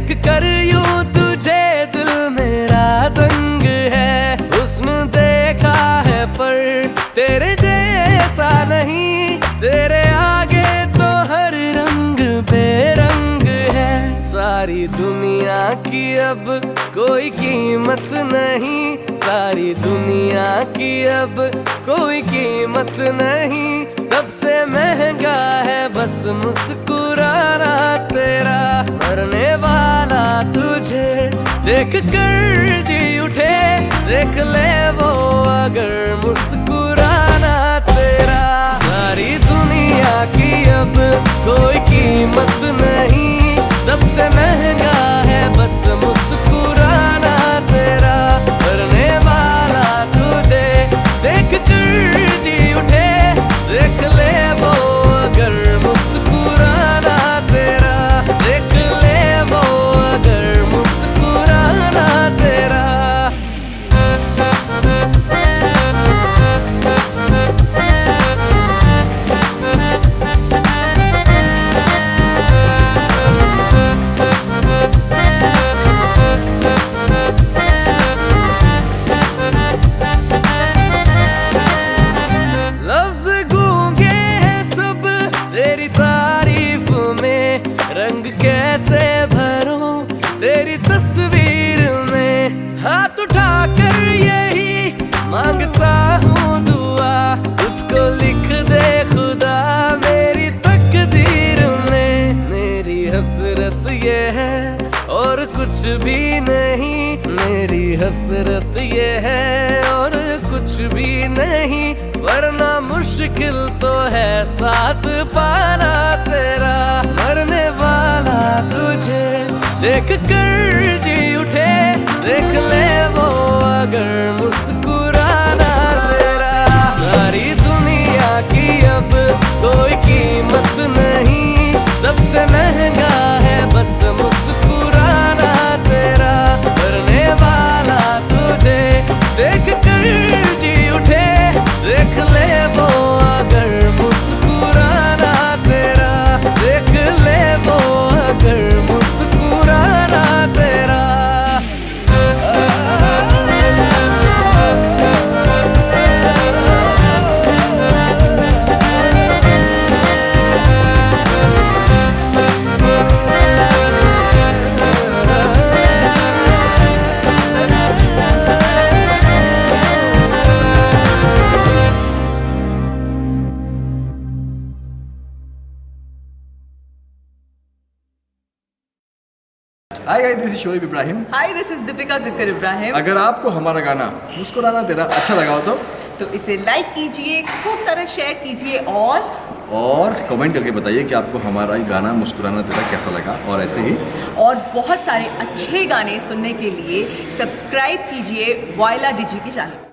देख कर यूं तुझे दिल मेरा दंग है। हुस्न देखा है पर तेरे जैसा नहीं, तेरे आगे तो हर रंग बेरंग है। सारी दुनिया की अब कोई कीमत नहीं, सारी दुनिया की अब कोई कीमत नहीं। सबसे महंगा है बस मुस्कुराना तेरा। मरने वाला तुझे देख कर जी उठे, देख ले वो अगर मुस्कुराना तेरा। सारी दुनिया की अब कोई कीमत नहीं, सबसे महंगा है बस मुस्कुराना तेरा। मरने वाला तुझे देख कर जी उठे, देख ले वो अगर मुस्कुराना तेरा। देख ले वो अगर मुस्कुराना तेरा। लफ्ज़ गूंगे हैं सब तेरी तारीफ में, रंग कैसे भरूं तेरी तस्वीर में। हाथ उठाकर यही मांगता हूँ दुआ, तुझको लिख दे खुदा मेरी तकदीर में। मेरी हसरत ये है और कुछ भी नहीं, मेरी हसरत ये है और कुछ भी नहीं। वरना मुश्किल तो है साथ पाना तेरा। मरने वाला तुझे देख कर जी उठे, देख ले वो अगर मुस्कुराना तेरा। सारी दुनिया की अब कोई कीमत नहीं, सबसे महंगा है बस मुस्कुराना तेरा। मरने वाला तुझे देख कर जी उठे, देख ले वो अगर मुस्कुराना तेरा। देख ले वो अगर मुस्कुराना तेरा। Hi guys, this is Shoaib Ibrahim. Hi, this is Dipika Kakar Ibrahim. अगर आपको हमारा गाना मुस्कुराना तेरा अच्छा लगा हो तो इसे लाइक कीजिए, खूब सारा शेयर कीजिए और कमेंट करके बताइए कि आपको हमारा गाना मुस्कुराना तेरा कैसा लगा। और ऐसे ही और बहुत सारे अच्छे गाने सुनने के लिए सब्सक्राइब कीजिए वॉयला डीजी के चैनल।